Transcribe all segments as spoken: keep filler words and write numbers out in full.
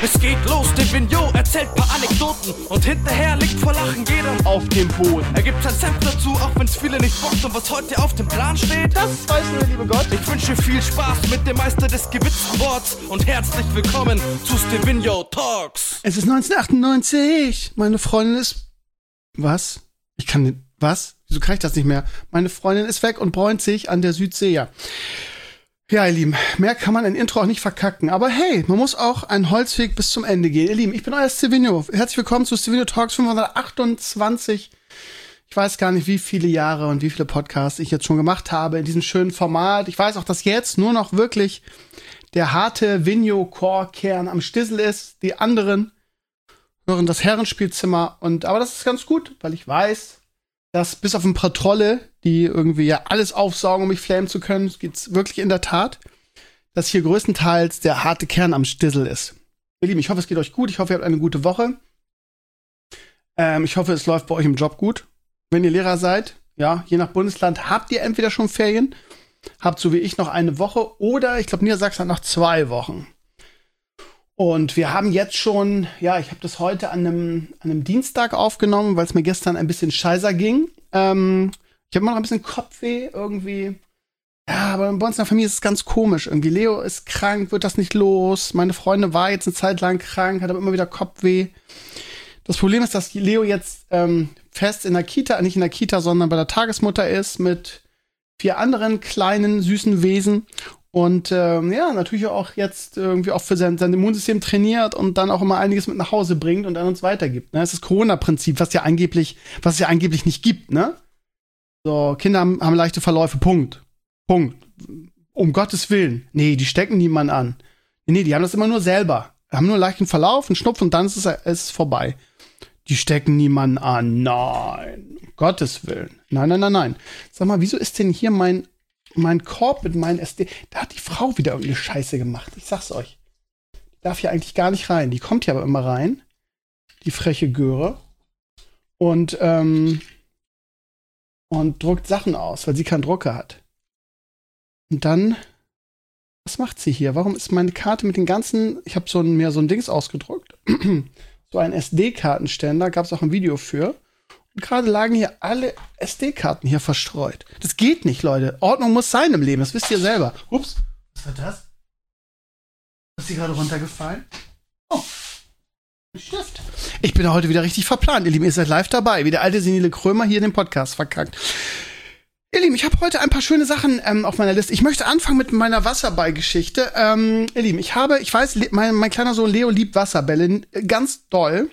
Es geht los, der Vignot erzählt paar Anekdoten und hinterher liegt vor Lachen jeder auf dem Boden. Er gibt sein Senf dazu, auch wenn's viele nicht bockt. Und was heute auf dem Plan steht, das weiß nur der liebe Gott. Ich wünsche viel Spaß mit dem Meister des gewitzten Worts und herzlich willkommen zu Stevino Talks. Es ist neunzehnhundertachtundneunzig. Meine Freundin ist... Was? Ich kann nicht... Was? Wieso kann ich das nicht mehr? Meine Freundin ist weg und bräunt sich an der Südsee, ja. Ja, ihr Lieben, mehr kann man ein Intro auch nicht verkacken. Aber hey, man muss auch einen Holzweg bis zum Ende gehen. Ihr Lieben, ich bin euer Stevino. Herzlich willkommen zu Stevino Talks fünfhundertachtundzwanzig. Ich weiß gar nicht, wie viele Jahre und wie viele Podcasts ich jetzt schon gemacht habe in diesem schönen Format. Ich weiß auch, dass jetzt nur noch wirklich der harte Vigno-Core-Kern am Stissel ist. Die anderen hören das Herrenspielzimmer. Und aber das ist ganz gut, weil ich weiß, dass bis auf ein paar Trolle, die irgendwie ja alles aufsaugen, um mich flamen zu können, es geht's wirklich in der Tat, dass hier größtenteils der harte Kern am Stissel ist. Ihr Lieben, ich hoffe, es geht euch gut. Ich hoffe, ihr habt eine gute Woche. Ähm, ich hoffe, es läuft bei euch im Job gut. Wenn ihr Lehrer seid, ja, je nach Bundesland, habt ihr entweder schon Ferien, habt so wie ich noch eine Woche oder, ich glaube, Niedersachsen hat noch zwei Wochen. Und wir haben jetzt schon, ja, ich habe das heute an einem, an einem Dienstag aufgenommen, weil es mir gestern ein bisschen scheißer ging. Ähm, ich habe immer noch ein bisschen Kopfweh irgendwie. Ja, aber bei uns in der Familie ist es ganz komisch irgendwie. Leo ist krank, wird das nicht los. Meine Freundin war jetzt eine Zeit lang krank, hat aber immer wieder Kopfweh. Das Problem ist, dass Leo jetzt ähm, fest in der Kita, nicht in der Kita, sondern bei der Tagesmutter ist mit vier anderen kleinen, süßen Wesen. Und ähm, ja, natürlich auch jetzt irgendwie auch für sein, sein Immunsystem trainiert und dann auch immer einiges mit nach Hause bringt und an uns weitergibt. Ne? Das ist das Corona-Prinzip, was ja angeblich, was es ja angeblich nicht gibt, ne? So, Kinder haben, haben leichte Verläufe, Punkt. Punkt. Um Gottes Willen. Nee, die stecken niemand an. Nee, nee, die haben das immer nur selber. Haben nur einen leichten Verlauf, einen Schnupfen und dann ist es, ist es vorbei. Die stecken niemanden an. Nein. Um Gottes Willen. Nein, nein, nein, nein. Sag mal, wieso ist denn hier mein Mein Korb mit meinen S D, da hat die Frau wieder irgendeine Scheiße gemacht. Ich sag's euch. Die darf hier eigentlich gar nicht rein. Die kommt hier aber immer rein. Die freche Göre. Und, ähm, und druckt Sachen aus, weil sie keinen Drucker hat. Und dann, was macht sie hier? Warum ist meine Karte mit den ganzen, ich habe so ein, mir so ein Dings ausgedruckt. So ein S D-Kartenständer, gab es auch ein Video für. Und gerade lagen hier alle S D-Karten hier verstreut. Das geht nicht, Leute. Ordnung muss sein im Leben, das wisst ihr selber. Ups, was war das? Ist die gerade runtergefallen? Oh, ein Stift. Ich bin heute wieder richtig verplant, ihr Lieben. Ihr seid live dabei, wie der alte senile Krömer hier in dem Podcast verkackt. Ihr Lieben, ich habe heute ein paar schöne Sachen ähm, auf meiner Liste. Ich möchte anfangen mit meiner Wasserball-Geschichte. Ähm, ihr Lieben, ich habe, ich weiß, mein, mein kleiner Sohn Leo liebt Wasserbälle ganz doll.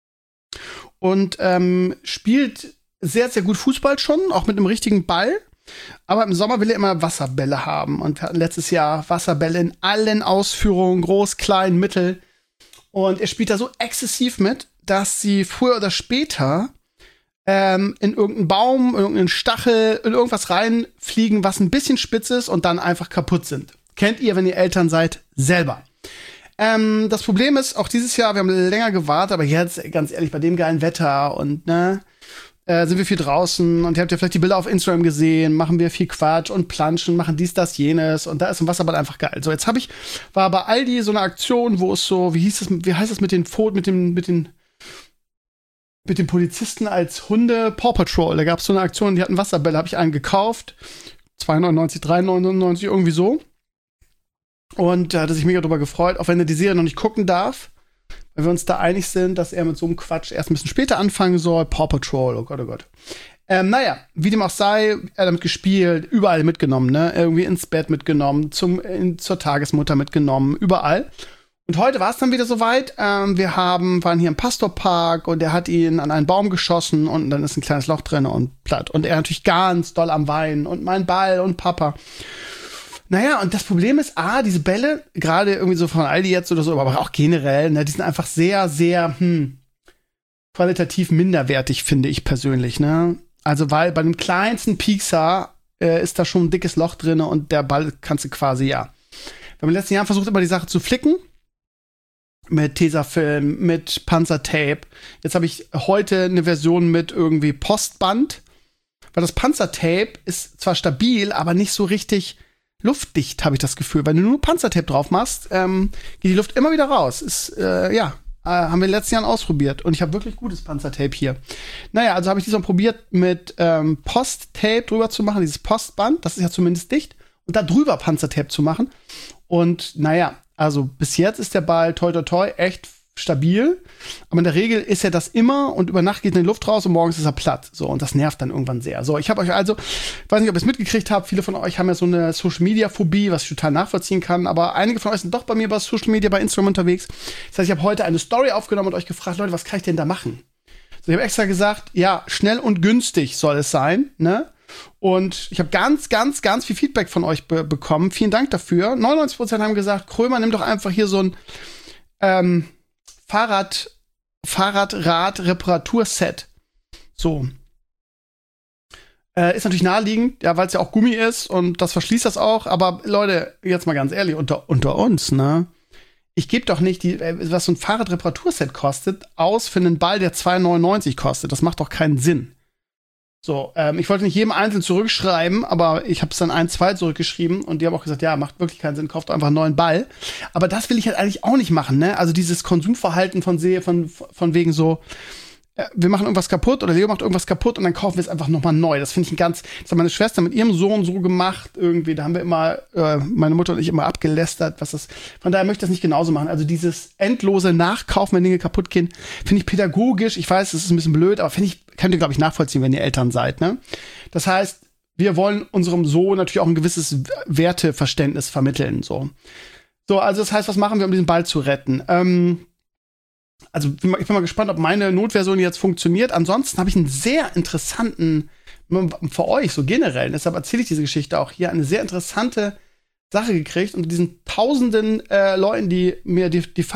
Und ähm, spielt sehr, sehr gut Fußball schon, auch mit einem richtigen Ball. Aber im Sommer will er immer Wasserbälle haben. Und wir hatten letztes Jahr Wasserbälle in allen Ausführungen, groß, klein, mittel. Und er spielt da so exzessiv mit, dass sie früher oder später ähm, in irgendeinen Baum, in irgendeinen Stachel, in irgendwas reinfliegen, was ein bisschen spitz ist und dann einfach kaputt sind. Kennt ihr, wenn ihr Eltern seid, selber. Ähm, das Problem ist, auch dieses Jahr, wir haben länger gewartet, aber jetzt, ganz ehrlich, bei dem geilen Wetter und, ne, äh, sind wir viel draußen und ihr habt ja vielleicht die Bilder auf Instagram gesehen, machen wir viel Quatsch und planschen, machen dies, das, jenes und da ist ein Wasserball einfach geil. So, jetzt habe ich, war bei Aldi so eine Aktion, wo es so, wie hieß es, wie heißt es mit den Fotos, mit dem, mit den, mit den Polizisten als Hunde, Paw Patrol, da gab es so eine Aktion, die hatten Wasserbälle, habe ich einen gekauft, zwei neunundneunzig, drei neunundneunzig, irgendwie so. Und da hat er sich mega drüber gefreut, auch wenn er die Serie noch nicht gucken darf, weil wir uns da einig sind, dass er mit so einem Quatsch erst ein bisschen später anfangen soll. Paw Patrol, oh Gott, oh Gott. Ähm, naja, wie dem auch sei, er hat damit gespielt, überall mitgenommen, ne? Irgendwie ins Bett mitgenommen, zum, in, zur Tagesmutter mitgenommen, überall. Und heute war es dann wieder soweit. Ähm, wir haben, waren hier im Pastorpark und er hat ihn an einen Baum geschossen und dann ist ein kleines Loch drin und platt. Und er natürlich ganz doll am Weinen und mein Ball und Papa. Naja, und das Problem ist, A, diese Bälle, gerade irgendwie so von Aldi jetzt oder so, aber auch generell, ne, die sind einfach sehr, sehr, hm, qualitativ minderwertig, finde ich persönlich, ne. Also, weil bei dem kleinsten Piekser äh, ist da schon ein dickes Loch drin und der Ball kannst du quasi, ja. Wir haben in den letzten Jahren versucht, immer die Sache zu flicken. Mit Tesafilm, mit Panzertape. Jetzt habe ich heute eine Version mit irgendwie Postband. Weil das Panzertape ist zwar stabil, aber nicht so richtig luftdicht, habe ich das Gefühl. Wenn du nur Panzertape drauf machst, ähm, geht die Luft immer wieder raus. Ist, äh, ja, äh, haben wir in den letzten Jahren ausprobiert. Und ich habe wirklich gutes Panzertape hier. Naja, also habe ich diesmal probiert, mit ähm, Posttape drüber zu machen, dieses Postband. Das ist ja zumindest dicht. Und da drüber Panzertape zu machen. Und naja, also bis jetzt ist der Ball toi toi toi echt stabil. Aber in der Regel ist er das immer und über Nacht geht in die Luft raus und morgens ist er platt. So, und das nervt dann irgendwann sehr. So, ich habe euch also, ich weiß nicht, ob ihr es mitgekriegt habt, viele von euch haben ja so eine Social-Media-Phobie, was ich total nachvollziehen kann, aber einige von euch sind doch bei mir bei Social Media, bei Instagram unterwegs. Das heißt, ich habe heute eine Story aufgenommen und euch gefragt, Leute, was kann ich denn da machen? So, ich habe extra gesagt, ja, schnell und günstig soll es sein, ne? Und ich habe ganz, ganz, ganz viel Feedback von euch be- bekommen. Vielen Dank dafür. neunundneunzig Prozent haben gesagt, Krömer, nimm doch einfach hier so ein ähm, Fahrrad, Fahrradrad-Reparaturset. So. Äh, ist natürlich naheliegend, ja, weil es ja auch Gummi ist und das verschließt das auch. Aber Leute, jetzt mal ganz ehrlich, unter, unter uns, ne? Ich gebe doch nicht, die, was so ein Fahrradreparaturset kostet, aus für einen Ball, der zwei neunundneunzig kostet. Das macht doch keinen Sinn. So, ähm, ich wollte nicht jedem einzeln zurückschreiben, aber ich habe es dann ein, zwei zurückgeschrieben und die haben auch gesagt, ja, macht wirklich keinen Sinn, kauft einfach einen neuen Ball. Aber das will ich halt eigentlich auch nicht machen, ne? Also dieses Konsumverhalten von See, von, von wegen so, äh, wir machen irgendwas kaputt oder Leo macht irgendwas kaputt und dann kaufen wir es einfach nochmal neu. Das finde ich ein ganz, das hat meine Schwester mit ihrem Sohn so gemacht irgendwie, da haben wir immer, äh, meine Mutter und ich immer abgelästert, was das, von daher möchte ich das nicht genauso machen. Also dieses endlose Nachkaufen, wenn Dinge kaputt gehen, finde ich pädagogisch, ich weiß, das ist ein bisschen blöd, aber finde ich, könnt ihr, glaube ich, nachvollziehen, wenn ihr Eltern seid, ne? Das heißt, wir wollen unserem Sohn natürlich auch ein gewisses Werteverständnis vermitteln, so. So, also das heißt, was machen wir, um diesen Ball zu retten? Ähm, also, ich bin mal gespannt, ob meine Notversion jetzt funktioniert. Ansonsten habe ich einen sehr interessanten, für euch so generell, deshalb erzähle ich diese Geschichte auch hier, eine sehr interessante Sache gekriegt unter diesen tausenden äh, Leuten, die mir die, die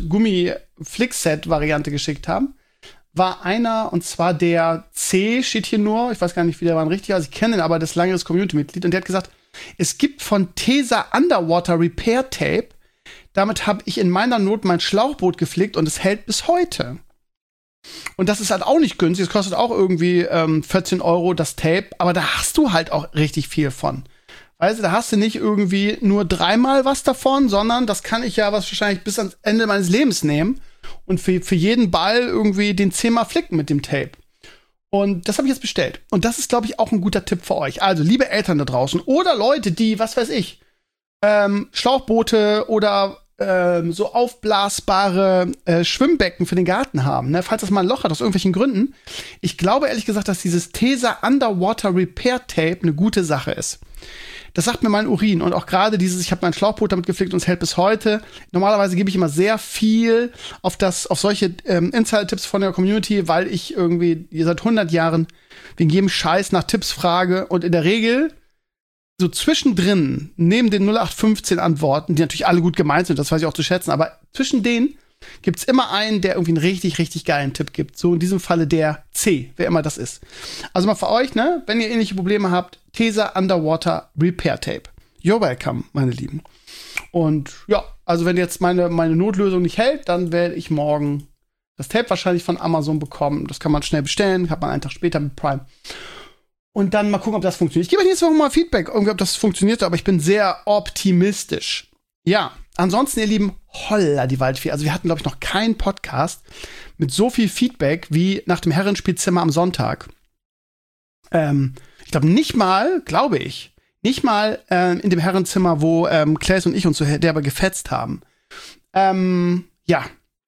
Fahrrad-Gummi-Flickset-Variante geschickt haben, war einer, und zwar der C, steht hier nur, ich weiß gar nicht, wie der war richtig, also ich kenne ihn, aber das langeres Community-Mitglied, und der hat gesagt, es gibt von Tesa Underwater Repair Tape, damit habe ich in meiner Not mein Schlauchboot geflickt und es hält bis heute. Und das ist halt auch nicht günstig, es kostet auch irgendwie ähm, vierzehn Euro das Tape, aber da hast du halt auch richtig viel von. Weißt du, da hast du nicht irgendwie nur dreimal was davon, sondern das kann ich ja was wahrscheinlich bis ans Ende meines Lebens nehmen und für, für jeden Ball irgendwie den zehnmal flicken mit dem Tape. Und das habe ich jetzt bestellt. Und das ist, glaube ich, auch ein guter Tipp für euch. Also, liebe Eltern da draußen oder Leute, die, was weiß ich, ähm, Schlauchboote oder ähm, so aufblasbare äh, Schwimmbecken für den Garten haben, ne? Falls das mal ein Loch hat, aus irgendwelchen Gründen. Ich glaube ehrlich gesagt, dass dieses Tesa Underwater Repair Tape eine gute Sache ist. Das sagt mir mein Urin. Und auch gerade dieses, ich habe mein Schlauchboot damit geflickt und es hält bis heute. Normalerweise gebe ich immer sehr viel auf das, auf solche ähm, Insider-Tipps von der Community, weil ich irgendwie seit hundert Jahren wegen jedem Scheiß nach Tipps frage. Und in der Regel so zwischendrin, neben den null acht fünfzehn Antworten, die natürlich alle gut gemeint sind, das weiß ich auch zu schätzen, aber zwischen denen gibt's immer einen, der irgendwie einen richtig, richtig geilen Tipp gibt. So in diesem Falle der C, wer immer das ist. Also mal für euch, ne, wenn ihr ähnliche Probleme habt, Tesa Underwater Repair Tape. You're welcome, meine Lieben. Und ja, also wenn jetzt meine, meine Notlösung nicht hält, dann werde ich morgen das Tape wahrscheinlich von Amazon bekommen. Das kann man schnell bestellen, hat man einen Tag später mit Prime. Und dann mal gucken, ob das funktioniert. Ich gebe euch nächste Woche mal Feedback, irgendwie, ob das funktioniert, aber ich bin sehr optimistisch. Ja, ansonsten, ihr Lieben, holla die Waldfee. Also wir hatten, glaube ich, noch keinen Podcast mit so viel Feedback wie nach dem Herrenspielzimmer am Sonntag. Ähm, ich glaube nicht mal, glaube ich, nicht mal äh, in dem Herrenzimmer, wo ähm, Claes und ich uns so derbe gefetzt haben. Ähm, ja.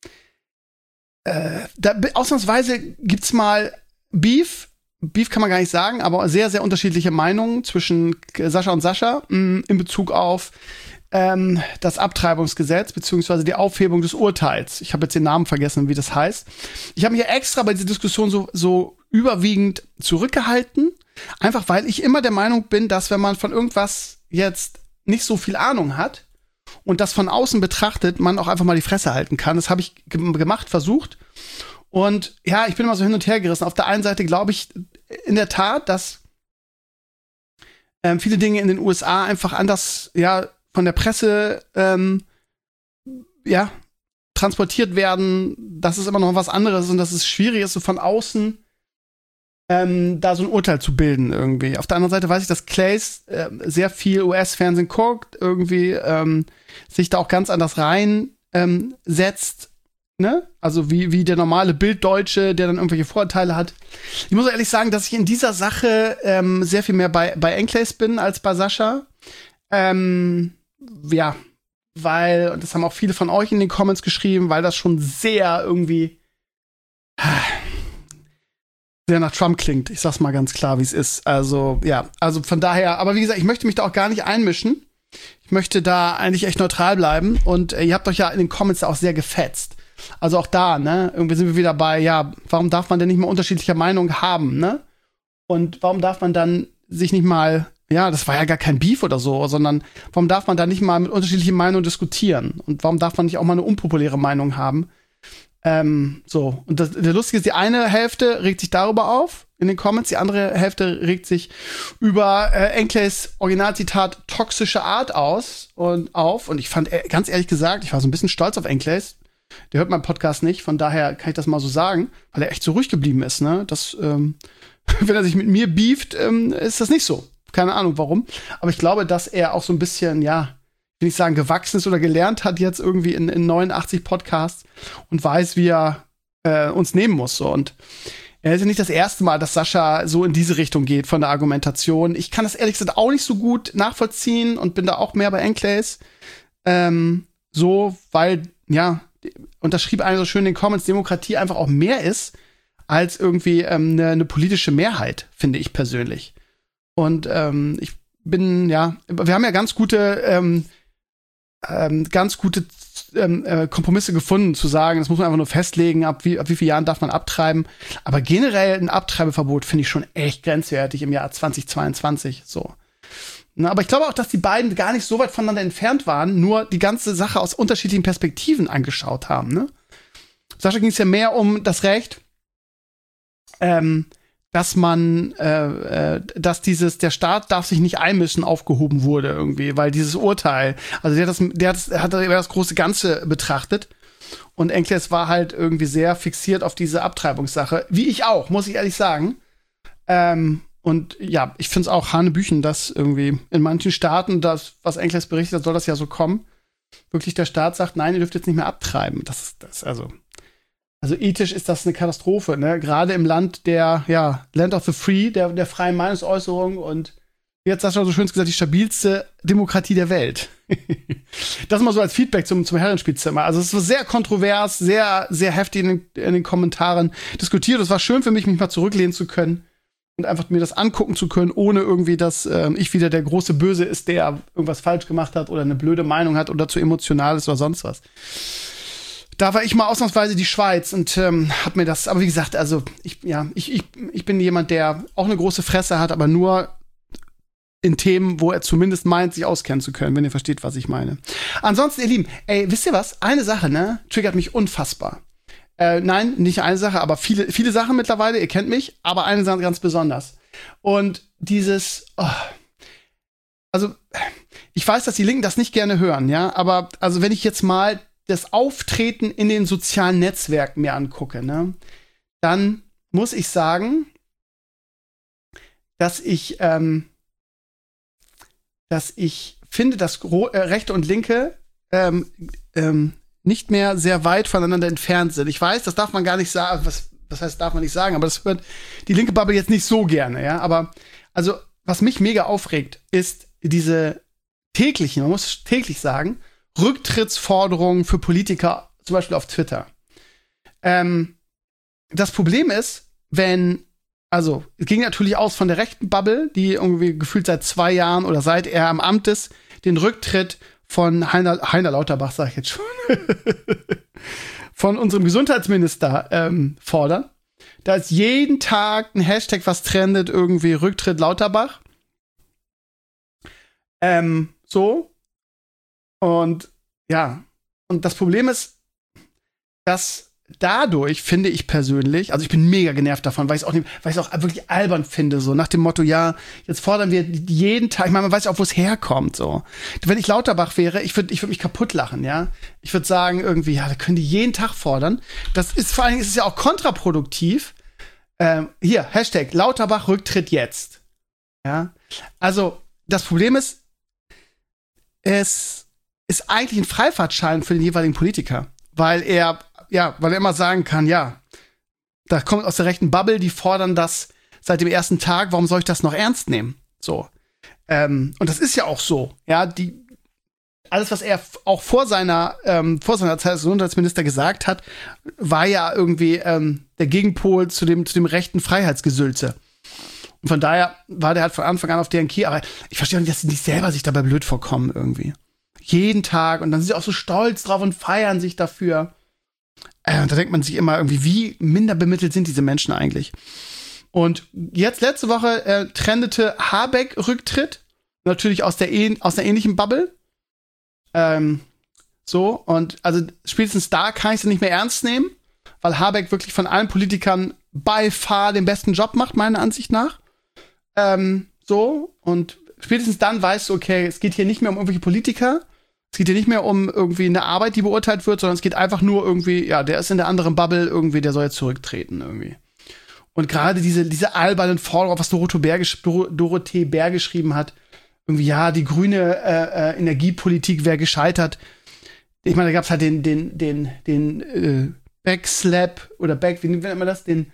Äh, da, ausnahmsweise gibt's mal Beef. Beef kann man gar nicht sagen, aber sehr, sehr unterschiedliche Meinungen zwischen Sascha und Sascha mh, in Bezug auf ähm, das Abtreibungsgesetz beziehungsweise die Aufhebung des Urteils. Ich habe jetzt den Namen vergessen, wie das heißt. Ich habe mich ja extra bei dieser Diskussion so, so überwiegend zurückgehalten, einfach weil ich immer der Meinung bin, dass wenn man von irgendwas jetzt nicht so viel Ahnung hat und das von außen betrachtet, man auch einfach mal die Fresse halten kann. Das habe ich ge- gemacht, versucht. Und ja, ich bin immer so hin und her gerissen. Auf der einen Seite glaube ich in der Tat, dass ähm, viele Dinge in den U S A einfach anders, ja, von der Presse, ähm, ja, transportiert werden, dass es immer noch was anderes ist und dass es schwierig ist, so von außen ähm, da so ein Urteil zu bilden irgendwie. Auf der anderen Seite weiß ich, dass Claes äh, sehr viel U S-Fernsehen guckt, irgendwie ähm, sich da auch ganz anders rein ähm, setzt, ne? Also wie, wie der normale Bilddeutsche, der dann irgendwelche Vorurteile hat. Ich muss ehrlich sagen, dass ich in dieser Sache ähm, sehr viel mehr bei, bei Enclaves bin als bei Sascha. Ähm, ja, weil, und das haben auch viele von euch in den Comments geschrieben, weil das schon sehr irgendwie sehr nach Trump klingt. Ich sag's mal ganz klar, wie es ist. Also, ja, also von daher, aber wie gesagt, ich möchte mich da auch gar nicht einmischen. Ich möchte da eigentlich echt neutral bleiben. Und äh, ihr habt euch ja in den Comments auch sehr gefetzt. Also auch da, ne, irgendwie sind wir wieder bei, ja, warum darf man denn nicht mal unterschiedlicher Meinung haben, ne? Und warum darf man dann sich nicht mal, ja, das war ja gar kein Beef oder so, sondern warum darf man da nicht mal mit unterschiedlichen Meinungen diskutieren? Und warum darf man nicht auch mal eine unpopuläre Meinung haben? Ähm, so, und das, der Lustige ist, die eine Hälfte regt sich darüber auf in den Comments, die andere Hälfte regt sich über äh, Enclaves Originalzitat toxische Art aus und auf. Und ich fand, äh, ganz ehrlich gesagt, ich war so ein bisschen stolz auf Enclaves. Der hört meinen Podcast nicht, von daher kann ich das mal so sagen, weil er echt so ruhig geblieben ist, ne? Das, ähm, wenn er sich mit mir beeft, ähm, ist das nicht so. Keine Ahnung warum. Aber ich glaube, dass er auch so ein bisschen, ja, will ich sagen, gewachsen ist oder gelernt hat jetzt irgendwie in, in neunundachtzig Podcasts und weiß, wie er äh, uns nehmen muss. So. Und er ist ja nicht das erste Mal, dass Sascha so in diese Richtung geht von der Argumentation. Ich kann das ehrlich gesagt auch nicht so gut nachvollziehen und bin da auch mehr bei Enclaves. Ähm, so, weil, ja, und das schrieb einer so schön in den Comments, Demokratie einfach auch mehr ist als irgendwie ähm, eine, eine politische Mehrheit, finde ich persönlich. Und ähm, ich bin, ja, wir haben ja ganz gute ähm, ähm, ganz gute ähm, äh, Kompromisse gefunden, zu sagen, das muss man einfach nur festlegen, ab wie, ab wie vielen Jahren darf man abtreiben. Aber generell ein Abtreibeverbot finde ich schon echt grenzwertig im Jahr zweitausendzweiundzwanzig. So. Na, aber ich glaube auch, dass die beiden gar nicht so weit voneinander entfernt waren, nur die ganze Sache aus unterschiedlichen Perspektiven angeschaut haben. Ne? Sascha ging es ja mehr um das Recht, ähm, dass man, äh, äh, dass dieses, der Staat darf sich nicht einmischen, aufgehoben wurde irgendwie, weil dieses Urteil, also der hat das, der hat das, hat das große Ganze betrachtet und Enclaves war halt irgendwie sehr fixiert auf diese Abtreibungssache, wie ich auch, muss ich ehrlich sagen. Ähm, und ja, ich finde es auch hanebüchen, dass irgendwie in manchen Staaten, das, was Enclaves berichtet hat, soll das ja so kommen, wirklich der Staat sagt, nein, ihr dürft jetzt nicht mehr abtreiben. Das ist das, also Also ethisch ist das eine Katastrophe, ne? Gerade im Land der, ja, Land of the Free, der, der freien Meinungsäußerung und wie hat Sascha so schön gesagt, die stabilste Demokratie der Welt. Das mal so als Feedback zum, zum Herrenspielzimmer. Also es war sehr kontrovers, sehr, sehr heftig in den, in den Kommentaren diskutiert. Es war schön für mich, mich mal zurücklehnen zu können und einfach mir das angucken zu können, ohne irgendwie, dass ähm, ich wieder der große Böse ist, der irgendwas falsch gemacht hat oder eine blöde Meinung hat oder zu emotional ist oder sonst was. Da war ich mal ausnahmsweise die Schweiz und ähm, hab mir das, aber wie gesagt, also ich, ja, ich, ich, ich bin jemand, der auch eine große Fresse hat, aber nur in Themen, wo er zumindest meint, sich auskennen zu können, wenn ihr versteht, was ich meine. Ansonsten, ihr Lieben, ey, wisst ihr was? Eine Sache, ne, triggert mich unfassbar. Äh, nein, nicht eine Sache, aber viele, viele Sachen mittlerweile, ihr kennt mich, aber eine Sache ganz besonders. Und dieses, oh, also, ich weiß, dass die Linken das nicht gerne hören, ja, aber also wenn ich jetzt mal das Auftreten in den sozialen Netzwerken mir angucke, ne, dann muss ich sagen, dass ich, ähm, dass ich finde, dass Gro- äh, Rechte und Linke ähm, ähm, nicht mehr sehr weit voneinander entfernt sind. Ich weiß, das darf man gar nicht sagen, was, was heißt, darf man nicht sagen, aber das hört die linke Bubble jetzt nicht so gerne, ja, aber also, was mich mega aufregt, ist diese täglichen, man muss täglich sagen, Rücktrittsforderungen für Politiker, zum Beispiel auf Twitter. Ähm, das Problem ist, wenn, also, es ging natürlich aus von der rechten Bubble, die irgendwie gefühlt seit zwei Jahren oder seit er am Amt ist, den Rücktritt von Heiner, Heiner Lauterbach, sag ich jetzt schon, von unserem Gesundheitsminister ähm, fordern. Da ist jeden Tag ein Hashtag, was trendet, irgendwie Rücktritt Lauterbach. Ähm, so. Und ja, und das Problem ist, dass dadurch, finde ich persönlich, also ich bin mega genervt davon, weil ich es auch, nicht, weil ich es auch wirklich albern finde, so nach dem Motto, ja, jetzt fordern wir jeden Tag, ich meine, man weiß ja auch, wo es herkommt, so. Wenn ich Lauterbach wäre, ich würde ich würd mich kaputt lachen, ja. Ich würde sagen, irgendwie, ja, da können die jeden Tag fordern. Das ist vor allen Dingen, ist es ja auch kontraproduktiv, Ähm, hier, Hashtag Lauterbach Rücktritt jetzt. Ja, also das Problem ist, es ist eigentlich ein Freifahrtschein für den jeweiligen Politiker, weil er, ja, weil er immer sagen kann, ja, da kommt aus der rechten Bubble, die fordern das seit dem ersten Tag, warum soll ich das noch ernst nehmen? So. Ähm, und das ist ja auch so, ja, die, alles, was er f- auch vor seiner, ähm, vor seiner Zeit als Gesundheitsminister gesagt hat, war ja irgendwie ähm, der Gegenpol zu dem, zu dem rechten Freiheitsgesülze. Und von daher war der halt von Anfang an auf deren Kiel, aber ich verstehe auch nicht, dass sie nicht selber sich dabei blöd vorkommen irgendwie. Jeden Tag und dann sind sie auch so stolz drauf und feiern sich dafür. Äh, und da denkt man sich immer irgendwie, wie minder bemittelt sind diese Menschen eigentlich? Und jetzt letzte Woche äh, trendete Habeck Rücktritt, natürlich aus der, ähn- aus der ähnlichen Bubble. Ähm, so, und also spätestens da kann ich sie nicht mehr ernst nehmen, weil Habeck wirklich von allen Politikern by far den besten Job macht, meiner Ansicht nach. Ähm, so, und spätestens dann weißt du, okay, es geht hier nicht mehr um irgendwelche Politiker, es geht hier nicht mehr um irgendwie eine Arbeit, die beurteilt wird, sondern es geht einfach nur irgendwie, ja, der ist in der anderen Bubble irgendwie, der soll jetzt zurücktreten irgendwie. Und gerade diese, diese albernen Forderungen, was Dorothee Bär, gesch- Dorothee Bär geschrieben hat, irgendwie, ja, die grüne äh, äh, Energiepolitik wäre gescheitert. Ich meine, da gab's halt den, den, den, den äh, Backslap oder Back, wie nennt man das? Den,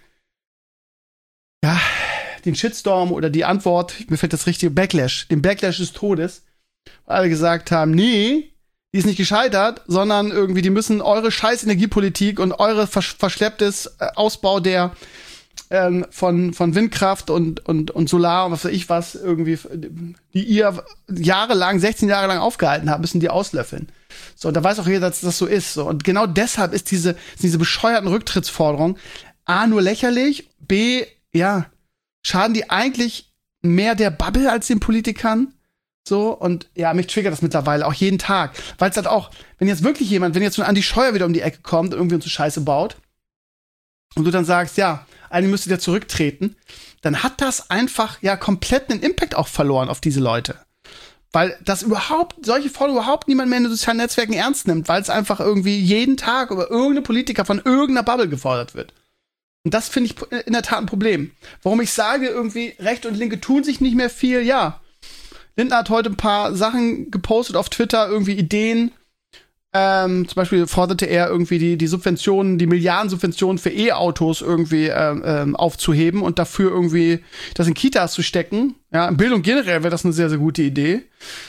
ja, den Shitstorm oder die Antwort, mir fällt das richtige, Backlash, den Backlash des Todes, wo alle gesagt haben, nee, die ist nicht gescheitert, sondern irgendwie, die müssen eure scheiß Energiepolitik und eure versch- verschlepptes äh, Ausbau der ähm, von, von Windkraft und, und, und Solar und was weiß ich was, irgendwie, die ihr jahrelang, sechzehn Jahre lang aufgehalten habt, müssen die auslöffeln. So, und da weiß auch jeder, dass das so ist. So. Und genau deshalb ist diese, diese bescheuerten Rücktrittsforderungen A, nur lächerlich, B, ja, schaden die eigentlich mehr der Bubble als den Politikern? So, und ja, mich triggert das mittlerweile auch jeden Tag. Weil es halt auch, wenn jetzt wirklich jemand, wenn jetzt so ein Andi Scheuer wieder um die Ecke kommt und irgendwie uns so Scheiße baut und du dann sagst, ja, eigentlich müsste der zurücktreten, dann hat das einfach ja komplett einen Impact auch verloren auf diese Leute. Weil das überhaupt, solche Forderungen überhaupt niemand mehr in den sozialen Netzwerken ernst nimmt, weil es einfach irgendwie jeden Tag über irgendeine Politiker von irgendeiner Bubble gefordert wird. Und das finde ich in der Tat ein Problem. Warum ich sage, irgendwie Rechte und Linke tun sich nicht mehr viel, ja. Lindner hat heute ein paar Sachen gepostet auf Twitter, irgendwie Ideen. Ähm, zum Beispiel forderte er irgendwie die, die Subventionen, die Milliardensubventionen für E-Autos irgendwie ähm, ähm, aufzuheben und dafür irgendwie das in Kitas zu stecken. Ja, in Bildung generell wäre das eine sehr, sehr gute Idee.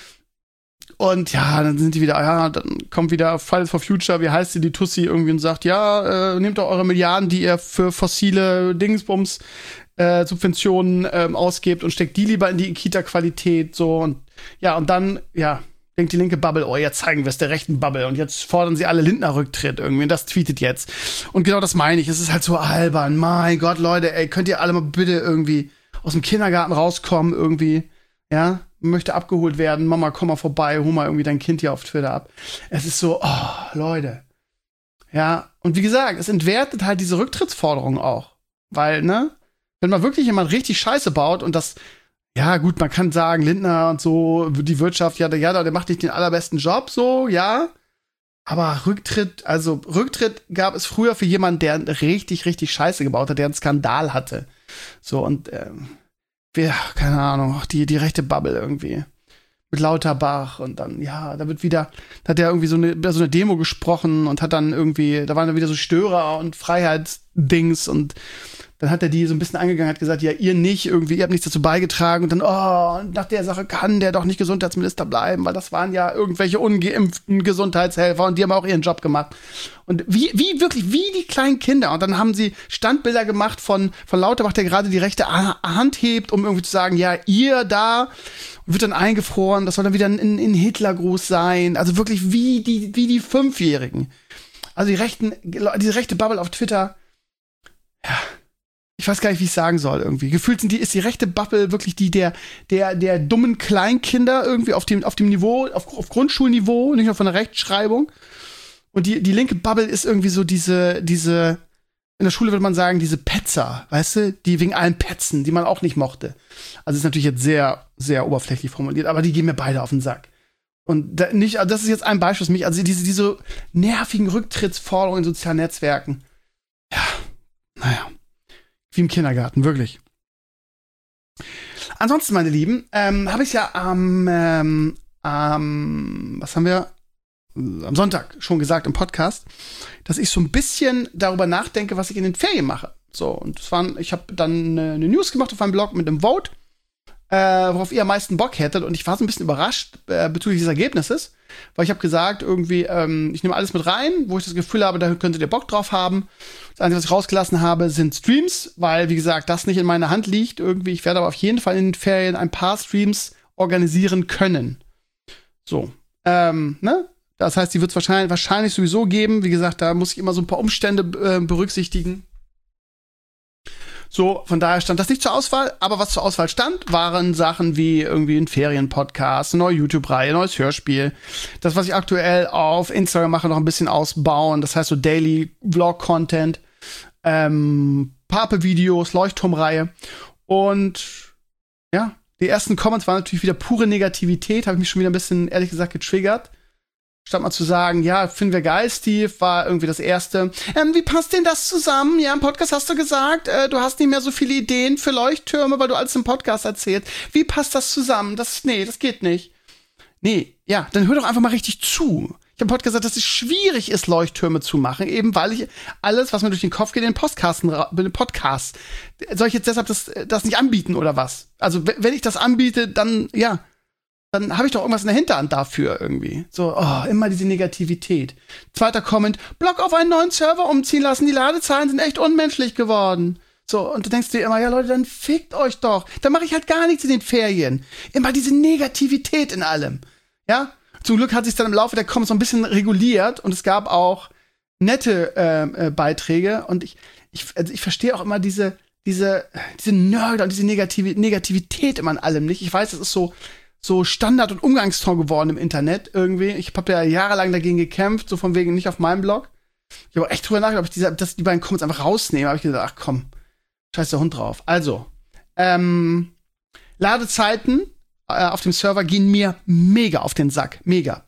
Und ja, dann sind die wieder, ja, dann kommt wieder Fridays for Future, wie heißt sie, die Tussi irgendwie und sagt, ja, äh, nehmt doch eure Milliarden, die ihr für fossile Dingsbums äh, Subventionen ähm, ausgebt und steckt die lieber in die Kita-Qualität, so und ja, und dann, ja, denkt die linke Bubble, oh, jetzt zeigen wir es der rechten Bubble und jetzt fordern sie alle Lindner-Rücktritt irgendwie und das tweetet jetzt. Und genau das meine ich, es ist halt so albern, mein Gott, Leute, ey, könnt ihr alle mal bitte irgendwie aus dem Kindergarten rauskommen irgendwie, ja, möchte abgeholt werden, Mama, komm mal vorbei, hol mal irgendwie dein Kind hier auf Twitter ab. Es ist so, oh, Leute. Ja, und wie gesagt, es entwertet halt diese Rücktrittsforderung auch. Weil, ne, wenn man wirklich jemand richtig Scheiße baut und das, ja, gut, man kann sagen, Lindner und so, die Wirtschaft, ja, der, ja, der macht nicht den allerbesten Job, so, ja. Aber Rücktritt, also Rücktritt gab es früher für jemanden, der richtig, richtig Scheiße gebaut hat, der einen Skandal hatte. So, und, ähm, ja, keine Ahnung, die, die rechte Bubble irgendwie. Mit Lauterbach und dann, ja, da wird wieder, da hat er irgendwie so eine, so eine Demo gesprochen und hat dann irgendwie, da waren dann wieder so Störer und Freiheitsdings und dann hat er die so ein bisschen angegangen, hat gesagt, ja, ihr nicht, irgendwie, ihr habt nichts dazu beigetragen und dann, oh, nach der Sache kann der doch nicht Gesundheitsminister bleiben, weil das waren ja irgendwelche ungeimpften Gesundheitshelfer und die haben auch ihren Job gemacht. Und wie, wie, wirklich, wie die kleinen Kinder. Und dann haben sie Standbilder gemacht von, von Lauterbach, der gerade die rechte Hand hebt, um irgendwie zu sagen, ja, ihr da, und wird dann eingefroren, das soll dann wieder ein, ein Hitlergruß sein. Also wirklich wie die, wie die Fünfjährigen. Also die rechten, diese rechte Bubble auf Twitter, ja, ich weiß gar nicht, wie ich sagen soll irgendwie. Gefühlt sind die, ist die rechte Bubble wirklich die der, der, der dummen Kleinkinder irgendwie auf dem, auf dem Niveau, auf, auf Grundschulniveau, nicht nur von der Rechtschreibung. Und die, die linke Bubble ist irgendwie so diese, diese, in der Schule würde man sagen, diese Petzer, weißt du? Die wegen allen Petzen, die man auch nicht mochte. Also ist natürlich jetzt sehr, sehr oberflächlich formuliert, aber die gehen mir beide auf den Sack. Und da nicht, also das ist jetzt ein Beispiel für mich, also diese, diese nervigen Rücktrittsforderungen in sozialen Netzwerken. Ja, naja. wie im Kindergarten, wirklich. Ansonsten, meine Lieben, ähm, habe ich ja am, ähm, am, was haben wir? Am Sonntag schon gesagt im Podcast, dass ich so ein bisschen darüber nachdenke, was ich in den Ferien mache. So, und das waren, ich habe dann eine, eine News gemacht auf meinem Blog mit einem Vote, äh, worauf ihr am meisten Bock hättet. Und ich war so ein bisschen überrascht äh, bezüglich des Ergebnisses, weil ich habe gesagt, irgendwie, ähm, ich nehme alles mit rein, wo ich das Gefühl habe, da könntet ihr Bock drauf haben. Das Einzige, was ich rausgelassen habe, sind Streams, weil, wie gesagt, das nicht in meiner Hand liegt. Irgendwie, ich werde aber auf jeden Fall in den Ferien ein paar Streams organisieren können. So, ähm, ne? Das heißt, die wird es wahrscheinlich, wahrscheinlich sowieso geben. Wie gesagt, da muss ich immer so ein paar Umstände äh, berücksichtigen. So, von daher stand das nicht zur Auswahl. Aber was zur Auswahl stand, waren Sachen wie irgendwie ein Ferienpodcast, eine neue YouTube-Reihe, ein neues Hörspiel. Das, was ich aktuell auf Instagram mache, noch ein bisschen ausbauen. Das heißt so Daily Vlog-Content, ähm, Pape-Videos, Leuchtturmreihe. Und ja, die ersten Comments waren natürlich wieder pure Negativität. Habe ich mich schon wieder ein bisschen, ehrlich gesagt, getriggert. Statt mal zu sagen, ja, finden wir geil, Steve, war irgendwie das Erste. Ähm, wie passt denn das zusammen? Ja, im Podcast hast du gesagt, äh, du hast nicht mehr so viele Ideen für Leuchttürme, weil du alles im Podcast erzählst. Wie passt das zusammen? Das, nee, das geht nicht. Nee, ja, dann hör doch einfach mal richtig zu. Ich habe im Podcast gesagt, dass es schwierig ist, Leuchttürme zu machen, eben weil ich alles, was mir durch den Kopf geht, in den Podcasten, in den Podcasts. Soll ich jetzt deshalb das, das nicht anbieten oder was? Also, wenn ich das anbiete, dann, ja, dann habe ich doch irgendwas in der Hinterhand dafür irgendwie. So, oh, immer diese Negativität. Zweiter Comment, Blog auf einen neuen Server umziehen lassen, die Ladezahlen sind echt unmenschlich geworden. So, und du denkst dir immer, ja Leute, dann fickt euch doch. Dann mache ich halt gar nichts in den Ferien. Immer diese Negativität in allem. Ja? Zum Glück hat sich dann im Laufe der Comments so ein bisschen reguliert und es gab auch nette äh, äh, Beiträge und ich, ich, also ich verstehe auch immer diese, diese, diese Nörgel und diese Negativ- Negativität immer an allem nicht. Ich weiß, das ist so so Standard- und Umgangston geworden im Internet irgendwie. Ich habe ja jahrelang dagegen gekämpft, so von wegen nicht auf meinem Blog. Ich habe echt drüber nachgedacht, ob ich diese, dass die beiden Comments einfach rausnehme. Habe ich gesagt, ach komm, scheiß der Hund drauf. Also, ähm, Ladezeiten äh, auf dem Server gehen mir mega auf den Sack. Mega.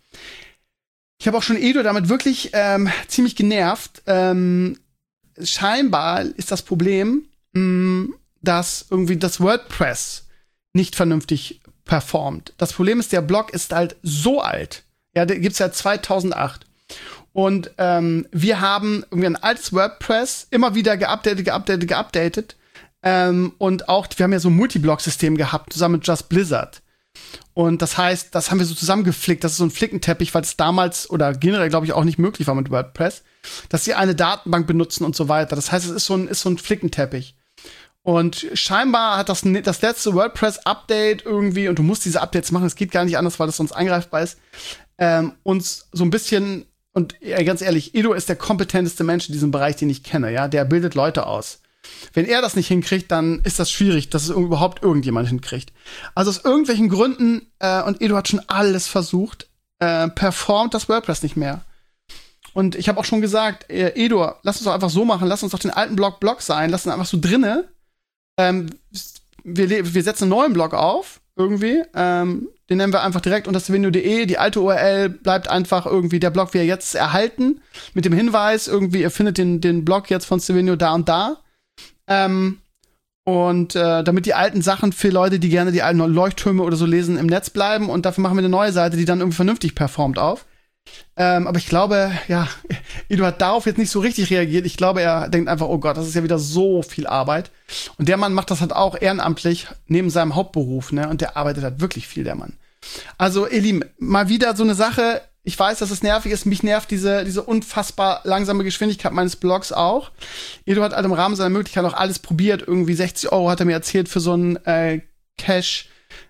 Ich habe auch schon Edo damit wirklich ähm, ziemlich genervt. Ähm, scheinbar ist das Problem, mh, dass irgendwie das WordPress nicht vernünftig performt. Das Problem ist, der Blog ist halt so alt. Ja, der gibt's ja zweitausendacht. Und ähm, wir haben irgendwie ein altes WordPress immer wieder geupdatet, geupdatet, geupdatet. Ähm, und auch, wir haben ja so ein Multiblog-System gehabt, zusammen mit Just Blizzard. Und das heißt, das haben wir so zusammengeflickt. Das ist so ein Flickenteppich, weil es damals oder generell, glaube ich, auch nicht möglich war mit WordPress, dass sie eine Datenbank benutzen und so weiter. Das heißt, es ist so ein, ist so ein Flickenteppich. Und scheinbar hat das, das letzte WordPress-Update irgendwie, und du musst diese Updates machen, es geht gar nicht anders, weil das sonst angreifbar ist, ähm, uns so ein bisschen, und ja, ganz ehrlich, Edo ist der kompetenteste Mensch in diesem Bereich, den ich kenne, ja, der bildet Leute aus. Wenn er das nicht hinkriegt, dann ist das schwierig, dass es überhaupt irgendjemand hinkriegt. Also aus irgendwelchen Gründen, äh, und Edo hat schon alles versucht, äh, performt das WordPress nicht mehr. Und ich habe auch schon gesagt, äh, Edo, lass uns doch einfach so machen, lass uns doch den alten Blog Blog sein, lass ihn einfach so drinne. Ähm, wir, wir setzen einen neuen Blog auf, irgendwie. Ähm, den nennen wir einfach direkt unter stevenio punkt de. Die alte U R L bleibt einfach irgendwie der Blog, wie er jetzt erhalten. Mit dem Hinweis, irgendwie, ihr findet den, den Blog jetzt von Stevenio da und da. Ähm, und äh, damit die alten Sachen für Leute, die gerne die alten Leuchttürme oder so lesen, im Netz bleiben. Und dafür machen wir eine neue Seite, die dann irgendwie vernünftig performt auf. Ähm, aber ich glaube, ja, Edo hat darauf jetzt nicht so richtig reagiert. Ich glaube, er denkt einfach, oh Gott, das ist ja wieder so viel Arbeit. Und der Mann macht das halt auch ehrenamtlich neben seinem Hauptberuf, ne? Und der arbeitet halt wirklich viel, der Mann. Also, ihr Lieben, mal wieder so eine Sache. Ich weiß, dass es nervig ist. Mich nervt diese, diese unfassbar langsame Geschwindigkeit meines Blogs auch. Edo hat halt im Rahmen seiner Möglichkeit auch alles probiert. Irgendwie sechzig Euro hat er mir erzählt für so ein äh, Cache,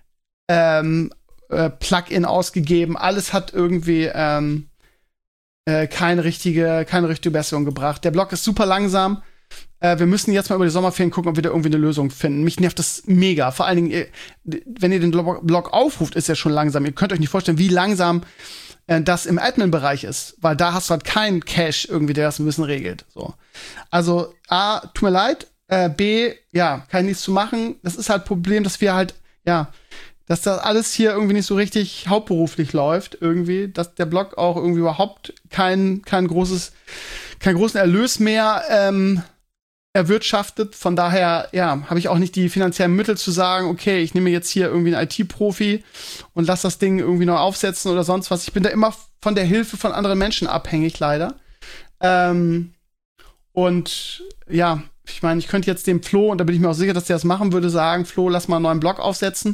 ähm, Plugin ausgegeben, alles hat irgendwie ähm, äh, keine richtige, keine richtige Besserung gebracht. Der Blog ist super langsam. Äh, wir müssen jetzt mal über die Sommerferien gucken, ob wir da irgendwie eine Lösung finden. Mich nervt das mega. Vor allen Dingen, ihr, wenn ihr den Blog aufruft, ist er schon langsam. Ihr könnt euch nicht vorstellen, wie langsam äh, das im Admin-Bereich ist, weil da hast du halt keinen Cache irgendwie, der das ein bisschen regelt. So. Also A, tut mir leid. Äh, B, ja, kann nichts zu machen. Das ist halt ein Problem, dass wir halt, ja, dass das alles hier irgendwie nicht so richtig hauptberuflich läuft, irgendwie, dass der Blog auch irgendwie überhaupt kein, kein großes, keinen großen Erlös mehr ähm, erwirtschaftet. Von daher, ja, habe ich auch nicht die finanziellen Mittel zu sagen, okay, ich nehme jetzt hier irgendwie einen I T-Profi und lass das Ding irgendwie neu aufsetzen oder sonst was. Ich bin da immer von der Hilfe von anderen Menschen abhängig, leider. Ähm, und ja, ich meine, ich könnte jetzt dem Flo, und da bin ich mir auch sicher, dass der das machen würde, sagen, Flo, lass mal einen neuen Blog aufsetzen.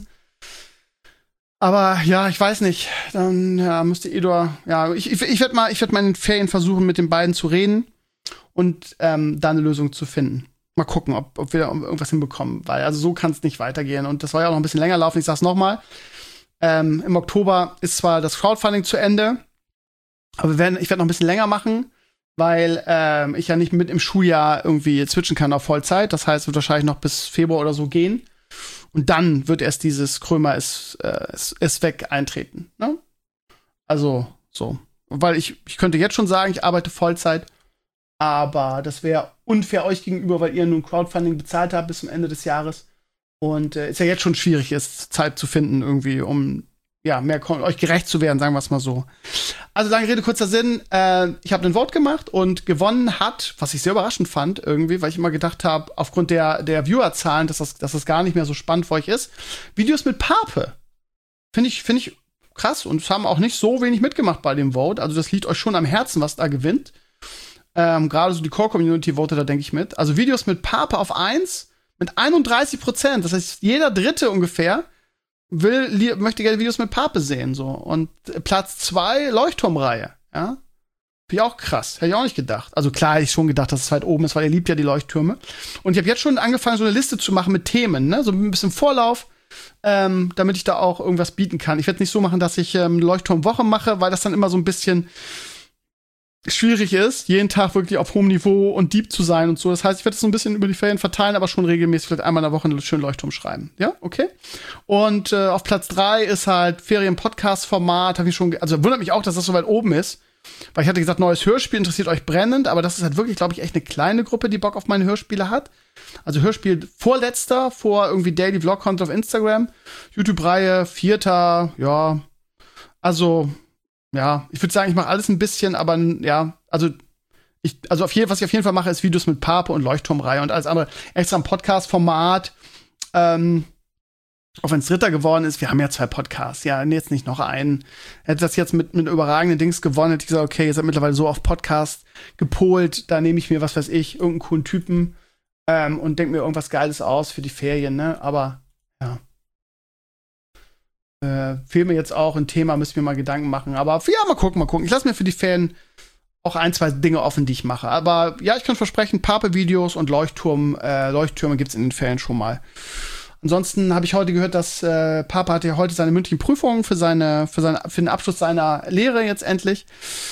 Aber ja, ich weiß nicht. Dann ja, müsste Edor, ja, ich, ich, ich werde mal, ich werde mal in den Ferien versuchen, mit den beiden zu reden und ähm, da eine Lösung zu finden. Mal gucken, ob, ob wir da irgendwas hinbekommen, weil also so kann es nicht weitergehen. Und das soll ja auch noch ein bisschen länger laufen. Ich sag's noch mal. Ähm, Im Oktober ist zwar das Crowdfunding zu Ende, aber wir werden, ich werde noch ein bisschen länger machen, weil ähm, ich ja nicht mit im Schuljahr irgendwie switchen kann auf Vollzeit. Das heißt, es wird wahrscheinlich noch bis Februar oder so gehen. Und dann wird erst dieses Krömer ist, äh, ist, ist weg eintreten. Ne? Also so. Weil ich, ich könnte jetzt schon sagen, ich arbeite Vollzeit, aber das wäre unfair euch gegenüber, weil ihr nun Crowdfunding bezahlt habt bis zum Ende des Jahres. Und es äh, ist ja jetzt schon schwierig, ist Zeit zu finden, irgendwie, um ja, mehr euch gerecht zu werden, sagen wir es mal so. Also lange Rede, kurzer Sinn. Äh, ich habe ein Vote gemacht und gewonnen hat, was ich sehr überraschend fand, irgendwie, weil ich immer gedacht habe, aufgrund der, der Viewerzahlen, dass das, dass das gar nicht mehr so spannend für euch ist. Videos mit Pape. Finde ich, finde ich krass. Und es haben auch nicht so wenig mitgemacht bei dem Vote. Also das liegt euch schon am Herzen, was da gewinnt. Ähm, Gerade so die Core-Community votet da, denke ich, mit. Also Videos mit Pape auf eins mit einunddreißig Prozent. Das heißt, jeder Dritte ungefähr will, möchte gerne Videos mit Pape sehen, so. Und Platz zwei, Leuchtturmreihe, ja. Finde ich auch krass. Hätte ich auch nicht gedacht. Also klar hätte ich schon gedacht, dass es weit oben ist, weil ihr liebt ja die Leuchttürme. Und ich habe jetzt schon angefangen, so eine Liste zu machen mit Themen, ne? So ein bisschen Vorlauf, ähm, damit ich da auch irgendwas bieten kann. Ich werde nicht so machen, dass ich ähm, Leuchtturmwoche mache, weil das dann immer so ein bisschen schwierig ist, jeden Tag wirklich auf hohem Niveau und deep zu sein und so. Das heißt, ich werde es so ein bisschen über die Ferien verteilen, aber schon regelmäßig vielleicht einmal in der Woche einen schönen Leuchtturm schreiben. Ja, okay. Und äh, auf Platz drei ist halt Ferien-Podcast-Format. Habe ich schon, also wundert mich auch, dass das so weit oben ist. Weil ich hatte gesagt, neues Hörspiel interessiert euch brennend, aber das ist halt wirklich, glaube ich, echt eine kleine Gruppe, die Bock auf meine Hörspiele hat. Also Hörspiel vorletzter, vor irgendwie Daily Vlog-Content auf Instagram. YouTube-Reihe, vierter, ja. Also ja, ich würde sagen, ich mache alles ein bisschen, aber ja, also ich, also auf jeden, was ich auf jeden Fall mache, ist Videos mit Pape und Leuchtturmreihe und alles andere extra ein Podcast-Format. Ähm, auch wenn es Dritter geworden ist, wir haben ja zwei Podcasts, ja, jetzt nicht noch einen. Hätte das jetzt mit, mit überragenden Dings gewonnen, hätte ich gesagt, okay, ihr seid mittlerweile so auf Podcast gepolt, da nehme ich mir, was weiß ich, irgendeinen coolen Typen ähm, und denke mir irgendwas Geiles aus für die Ferien, ne, aber ja. Äh, fehlt mir jetzt auch ein Thema, müssen wir mal Gedanken machen. Aber ja, mal gucken, mal gucken. Ich lasse mir für die Fan auch ein, zwei Dinge offen, die ich mache. Aber ja, ich kann versprechen, Pape-Videos und Leuchtturm, äh, Leuchttürme gibt's in den Ferien schon mal. Ansonsten habe ich heute gehört, dass äh, Pape hatte ja heute seine mündlichen Prüfungen für seine, für seine, für den Abschluss seiner Lehre jetzt endlich.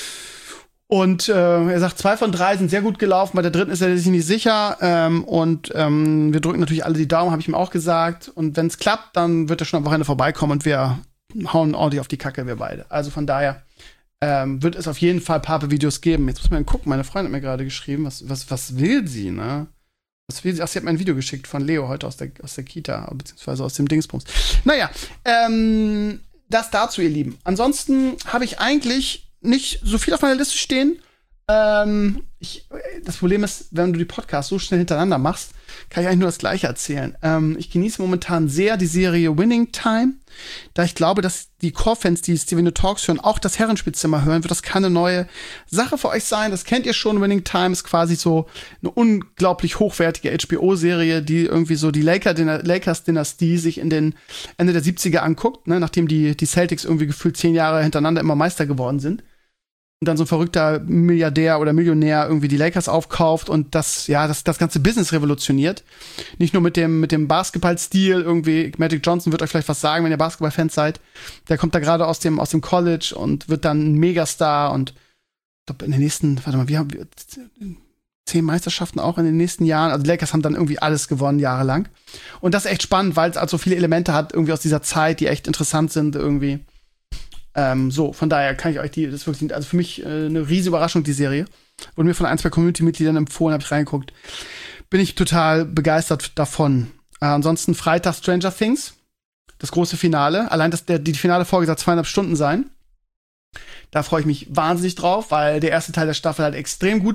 Und äh, er sagt, zwei von drei sind sehr gut gelaufen, bei der dritten ist er sich nicht sicher. Ähm, und ähm, wir drücken natürlich alle die Daumen, habe ich ihm auch gesagt. Und wenn es klappt, dann wird er schon am Wochenende vorbeikommen und wir hauen ordentlich auf die Kacke, wir beide. Also von daher ähm, wird es auf jeden Fall Pape-Videos geben. Jetzt muss man gucken, meine Freundin hat mir gerade geschrieben, was, was, was will sie, ne? Was will sie? Ach, sie hat mir ein Video geschickt von Leo heute aus der, aus der Kita, beziehungsweise aus dem Dingsbums. Naja, ähm, das dazu, ihr Lieben. Ansonsten habe ich eigentlich nicht so viel auf meiner Liste stehen. Ähm, ich, das Problem ist, wenn du die Podcasts so schnell hintereinander machst, kann ich eigentlich nur das Gleiche erzählen. Ähm, ich genieße momentan sehr die Serie Winning Time. Da ich glaube, dass die Core-Fans, die Steven Talks hören, auch das Herrenspielzimmer hören, wird das keine neue Sache für euch sein. Das kennt ihr schon. Winning Time ist quasi so eine unglaublich hochwertige H B O-Serie, die irgendwie so die Lakers-Dynastie sich in den Ende der siebziger anguckt, ne, nachdem die, die Celtics irgendwie gefühlt zehn Jahre hintereinander immer Meister geworden sind. Und dann so ein verrückter Milliardär oder Millionär irgendwie die Lakers aufkauft und das, ja, das, das ganze Business revolutioniert. Nicht nur mit dem, mit dem Basketball-Stil irgendwie. Magic Johnson wird euch vielleicht was sagen, wenn ihr Basketball-Fans seid. Der kommt da gerade aus dem, aus dem College und wird dann ein Megastar und ich glaube, in den nächsten, warte mal, wir haben zehn Meisterschaften auch in den nächsten Jahren. Also die Lakers haben dann irgendwie alles gewonnen, jahrelang. Und das ist echt spannend, weil es also viele Elemente hat, irgendwie aus dieser Zeit, die echt interessant sind, irgendwie. Ähm, so, von daher kann ich euch die, das ist wirklich, also für mich äh, eine riesige Überraschung, die Serie. Wurde mir von ein, zwei Community-Mitgliedern empfohlen, habe ich reingeguckt. Bin ich total begeistert davon. Äh, ansonsten Freitag Stranger Things. Das große Finale. Allein das, der, die finale Folge soll zweieinhalb Stunden sein. Da freue ich mich wahnsinnig drauf, weil der erste Teil der Staffel halt extrem gut war.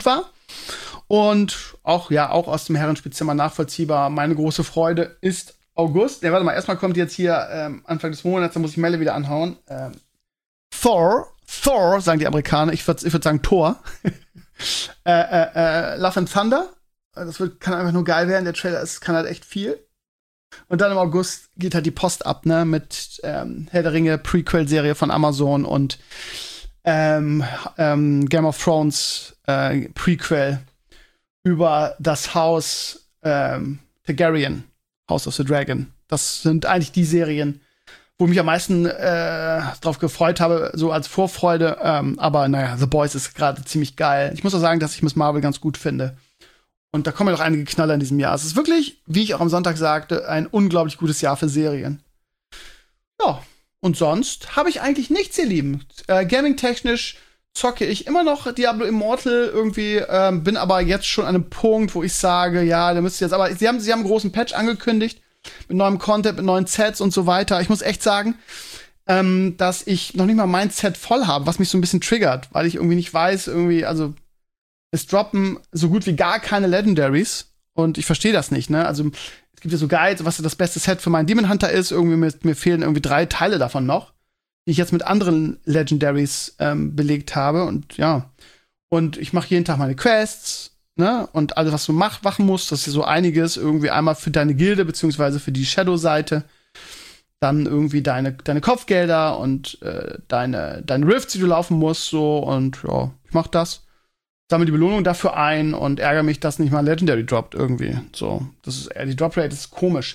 Und auch, ja, auch aus dem Herrenspielzimmer nachvollziehbar. Meine große Freude ist August. Ja, warte mal, erstmal kommt jetzt hier ähm, Anfang des Monats, da muss ich Melle wieder anhauen. Ähm, Thor, Thor, sagen die Amerikaner. Ich würde ich würd sagen Thor. äh, äh, äh, Love and Thunder. Das wird, kann einfach nur geil werden. Der Trailer ist, kann halt echt viel. Und dann im August geht halt die Post ab, ne, mit ähm, Herr der Ringe, Prequel-Serie von Amazon und ähm, ähm, Game of Thrones äh, Prequel über das Haus ähm, Targaryen, House of the Dragon. Das sind eigentlich die Serien, wo ich mich am meisten äh, drauf gefreut habe, so als Vorfreude. Ähm, aber naja, The Boys ist gerade ziemlich geil. Ich muss auch sagen, dass ich Miss Marvel ganz gut finde. Und da kommen ja noch einige Knaller in diesem Jahr. Es ist wirklich, wie ich auch am Sonntag sagte, ein unglaublich gutes Jahr für Serien. Ja, und sonst habe ich eigentlich nichts, ihr Lieben. Äh, Gaming-technisch zocke ich immer noch Diablo Immortal irgendwie, ähm, bin aber jetzt schon an einem Punkt, wo ich sage, ja, da müsst ihr jetzt, aber sie haben, sie haben einen großen Patch angekündigt, mit neuem Content, mit neuen Sets und so weiter. Ich muss echt sagen, ähm, dass ich noch nicht mal mein Set voll habe, was mich so ein bisschen triggert, weil ich irgendwie nicht weiß, irgendwie, also es droppen so gut wie gar keine Legendaries und ich verstehe das nicht, ne? Also es gibt ja so Guides, was das beste Set für meinen Demon Hunter ist. Irgendwie mir, mir fehlen irgendwie drei Teile davon noch, die ich jetzt mit anderen Legendaries ähm, belegt habe und ja. Und ich mache jeden Tag meine Quests, ne? Und alles, was du mach, machen musst, das ist ja so einiges. Irgendwie einmal für deine Gilde, beziehungsweise für die Shadow-Seite. Dann irgendwie deine, deine Kopfgelder und äh, deine, deine Rifts, die du laufen musst, so. Und ja, ich mach das. Sammle die Belohnung dafür ein und ärgere mich, dass nicht mal Legendary droppt irgendwie. So, das ist, die Drop-Rate ist komisch.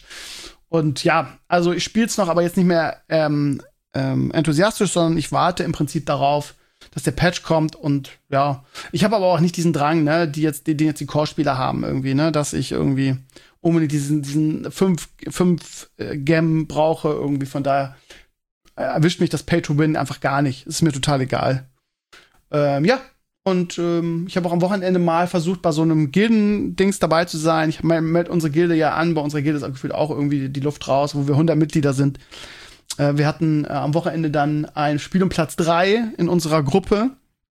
Und ja, also ich spiele es noch, aber jetzt nicht mehr ähm, ähm, enthusiastisch, sondern ich warte im Prinzip darauf, dass der Patch kommt und ja, ich habe aber auch nicht diesen Drang, ne, die jetzt, die, den jetzt die Core-Spieler haben irgendwie, ne, dass ich irgendwie unbedingt diesen, diesen fünf, fünf äh, Gem brauche irgendwie. Von daher äh, erwischt mich das Pay-to-Win einfach gar nicht. Ist mir total egal. Ähm, ja. Und ähm, ich habe auch am Wochenende mal versucht, bei so einem Gilden-Dings dabei zu sein. Ich melde unsere Gilde ja an. Bei unserer Gilde ist auch gefühlt auch irgendwie die Luft raus, wo wir hundert Mitglieder sind. Äh, wir hatten äh, am Wochenende dann ein Spiel um Platz drei in unserer Gruppe.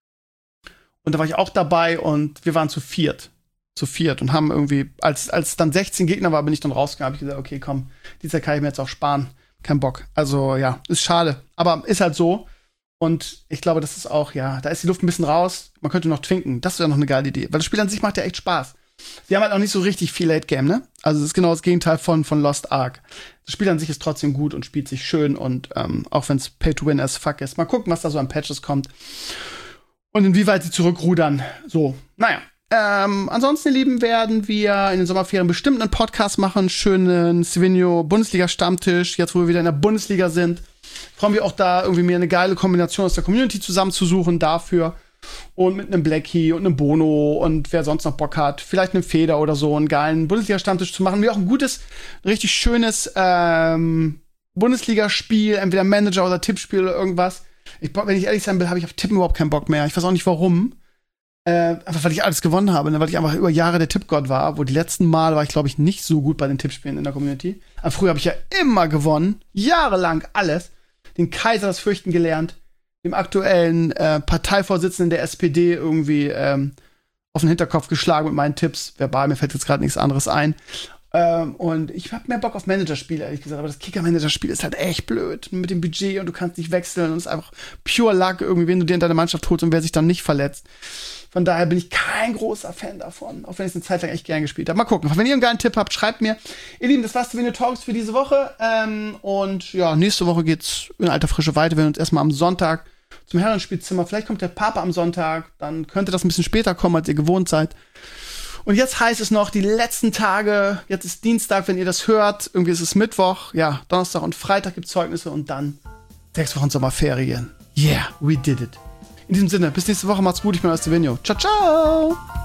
Und da war ich auch dabei und wir waren zu viert. Zu viert und haben irgendwie, als als dann sechzehn Gegner war, bin ich dann rausgegangen. Habe ich gesagt, okay, komm, dieser kann ich mir jetzt auch sparen. Kein Bock. Also ja, ist schade. Aber ist halt so. Und ich glaube, das ist auch, ja, da ist die Luft ein bisschen raus. Man könnte noch twinken. Das wäre noch eine geile Idee. Weil das Spiel an sich macht ja echt Spaß. Sie haben halt auch nicht so richtig viel Late Game, ne? Also es ist genau das Gegenteil von, von Lost Ark. Das Spiel an sich ist trotzdem gut und spielt sich schön. Und ähm, auch wenn es Pay-to-Win as fuck ist. Mal gucken, was da so an Patches kommt. Und inwieweit sie zurückrudern. So, naja. Ähm, ansonsten, ihr Lieben, werden wir in den Sommerferien bestimmt einen Podcast machen. Schönen Svenjo Bundesliga-Stammtisch. Jetzt, wo wir wieder in der Bundesliga sind. Freuen wir auch da, irgendwie mir eine geile Kombination aus der Community zusammenzusuchen dafür. Und mit einem Blackie und einem Bono und wer sonst noch Bock hat, vielleicht eine Feder oder so, einen geilen Bundesliga-Stammtisch zu machen. Wir auch ein gutes, richtig schönes ähm, Bundesligaspiel, entweder Manager oder Tippspiel oder irgendwas. Ich, wenn ich ehrlich sein will, habe ich auf Tippen überhaupt keinen Bock mehr. Ich weiß auch nicht warum. Äh, einfach weil ich alles gewonnen habe, ne? Weil ich einfach über Jahre der Tippgott war, wo die letzten Mal war ich, glaube ich, nicht so gut bei den Tippspielen in der Community. Aber früher habe ich ja immer gewonnen, jahrelang alles. Den Kaiser das Fürchten gelernt, dem aktuellen äh, Parteivorsitzenden der S P D irgendwie ähm, auf den Hinterkopf geschlagen mit meinen Tipps. Verbal, mir fällt jetzt gerade nichts anderes ein. Ähm, und ich hab mehr Bock auf Managerspiele, ehrlich gesagt. Aber das Kicker-Manager-Spiel ist halt echt blöd mit dem Budget und du kannst nicht wechseln und es ist einfach pure Luck irgendwie, wen du dir in deine Mannschaft holst und wer sich dann nicht verletzt. Von daher bin ich kein großer Fan davon, auch wenn ich es eine Zeit lang echt gern gespielt habe. Mal gucken. Wenn ihr einen geilen Tipp habt, schreibt mir. Ihr Lieben, das war's zu Svenjo Talks für diese Woche. Ähm, und ja, nächste Woche geht's in alter Frische weiter. Wir werden uns erstmal am Sonntag zum Herrenspielzimmer. Vielleicht kommt der Papa am Sonntag. Dann könnte das ein bisschen später kommen, als ihr gewohnt seid. Und jetzt heißt es noch, die letzten Tage, jetzt ist Dienstag, wenn ihr das hört. Irgendwie ist es Mittwoch. Ja, Donnerstag und Freitag gibt's Zeugnisse und dann sechs Wochen Sommerferien. Yeah, we did it. In diesem Sinne, bis nächste Woche, macht's gut, ich bin euer Svenjo. Ciao, ciao!